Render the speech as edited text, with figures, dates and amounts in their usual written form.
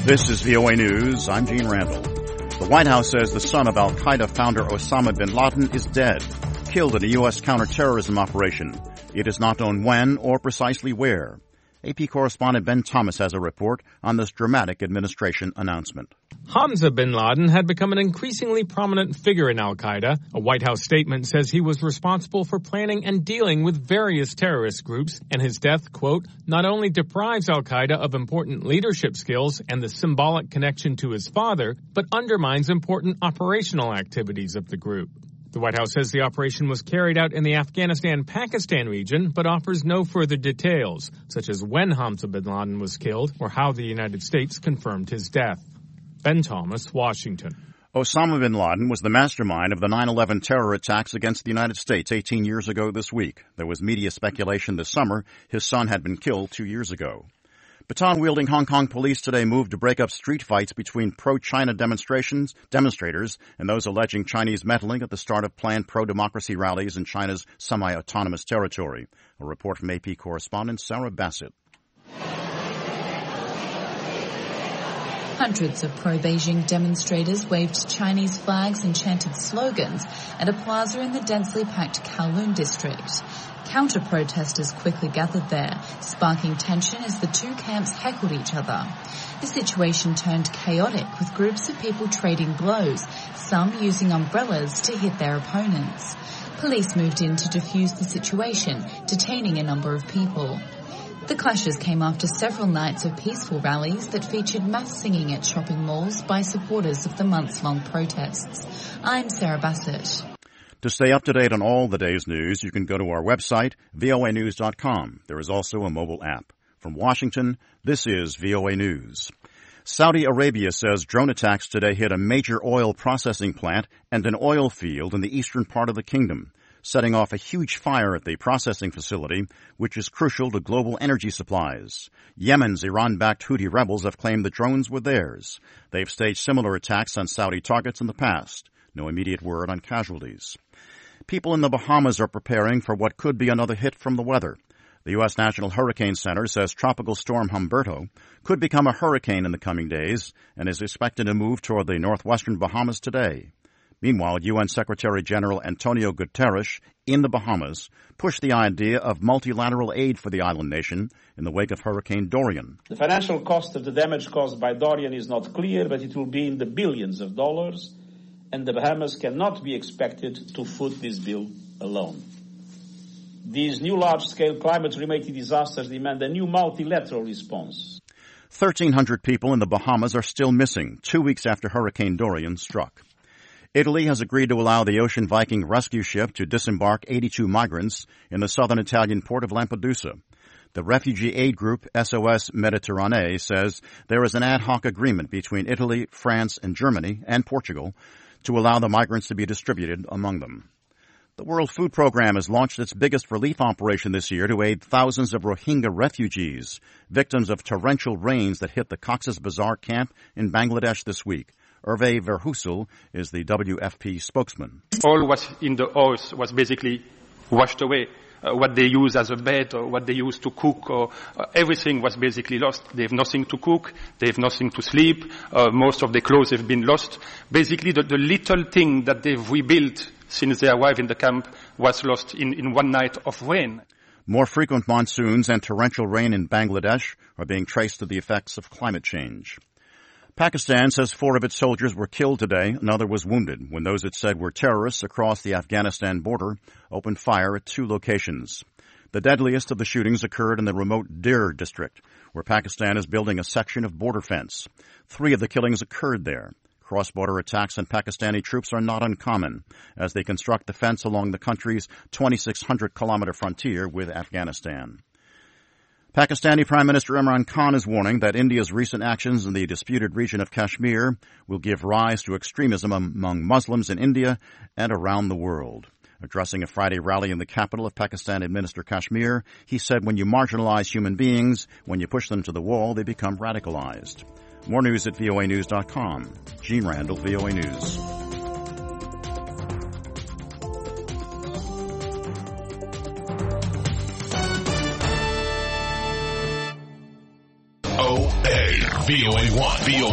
This is VOA News. I'm Gene Randall. The White House says the son of al-Qaeda founder Osama bin Laden is dead, killed in a U.S. counterterrorism operation. It is not known when or precisely where. AP correspondent Ben Thomas has a report on this dramatic administration announcement. Hamza bin Laden had become an increasingly prominent figure in al-Qaeda. A White House statement says he was responsible for planning and dealing with various terrorist groups, and his death, quote, not only deprives al-Qaeda of important leadership skills and the symbolic connection to his father, but undermines important operational activities of the group. The White House says the operation was carried out in the Afghanistan-Pakistan region, but offers no further details, such as when Hamza bin Laden was killed or how the United States confirmed his death. Ben Thomas, Washington. Osama bin Laden was the mastermind of the 9/11 terror attacks against the United States 18 years ago this week. There was media speculation this summer his son had been killed 2 years ago. Baton-wielding Hong Kong police today moved to break up street fights between pro-China demonstrators and those alleging Chinese meddling at the start of planned pro-democracy rallies in China's semi-autonomous territory. A report from AP correspondent Sarah Bassett. Hundreds of pro-Beijing demonstrators waved Chinese flags and chanted slogans at a plaza in the densely packed Kowloon district. Counter-protesters quickly gathered there, sparking tension as the two camps heckled each other. The situation turned chaotic, with groups of people trading blows, some using umbrellas to hit their opponents. Police moved in to defuse the situation, detaining a number of people. The clashes came after several nights of peaceful rallies that featured mass singing at shopping malls by supporters of the months-long protests. I'm Sarah Bassett. To stay up to date on all the day's news, you can go to our website, voanews.com. There is also a mobile app. From Washington, this is VOA News. Saudi Arabia says drone attacks today hit a major oil processing plant and an oil field in the eastern part of the kingdom, setting off a huge fire at the processing facility, which is crucial to global energy supplies. Yemen's Iran-backed Houthi rebels have claimed the drones were theirs. They've staged similar attacks on Saudi targets in the past. No immediate word on casualties. People in the Bahamas are preparing for what could be another hit from the weather. The U.S. National Hurricane Center says Tropical Storm Humberto could become a hurricane in the coming days and is expected to move toward the northwestern Bahamas today. Meanwhile, UN Secretary General Antonio Guterres in the Bahamas pushed the idea of multilateral aid for the island nation in the wake of Hurricane Dorian. The financial cost of the damage caused by Dorian is not clear, but it will be in the billions of dollars, and the Bahamas cannot be expected to foot this bill alone. These new large-scale climate-related disasters demand a new multilateral response. 1,300 people in the Bahamas are still missing 2 weeks after Hurricane Dorian struck. Italy has agreed to allow the Ocean Viking rescue ship to disembark 82 migrants in the southern Italian port of Lampedusa. The refugee aid group SOS Mediterranee says there is an ad hoc agreement between Italy, France, and Germany and Portugal to allow the migrants to be distributed among them. The World Food Programme has launched its biggest relief operation this year to aid thousands of Rohingya refugees, victims of torrential rains that hit the Cox's Bazar camp in Bangladesh this week. Hervé Verheussel is the WFP spokesman. All was in the earth was basically washed away. What they use as a bed or what they use to cook, or everything was basically lost. They have nothing to cook, they have nothing to sleep, most of the clothes have been lost. Basically the little thing that they've rebuilt since they arrived in the camp was lost in one night of rain. More frequent monsoons and torrential rain in Bangladesh are being traced to the effects of climate change. Pakistan says 4 of its soldiers were killed today. Another was wounded when those it said were terrorists across the Afghanistan border opened fire at 2 locations. The deadliest of the shootings occurred in the remote Dir district, where Pakistan is building a section of border fence. 3 of the killings occurred there. Cross-border attacks on Pakistani troops are not uncommon as they construct the fence along the country's 2,600-kilometer frontier with Afghanistan. Pakistani Prime Minister Imran Khan is warning that India's recent actions in the disputed region of Kashmir will give rise to extremism among Muslims in India and around the world. Addressing a Friday rally in the capital of Pakistan-administered Kashmir, he said when you marginalize human beings, when you push them to the wall, they become radicalized. More news at voanews.com. Gene Randall, VOA News. VOA. VOA1. VOA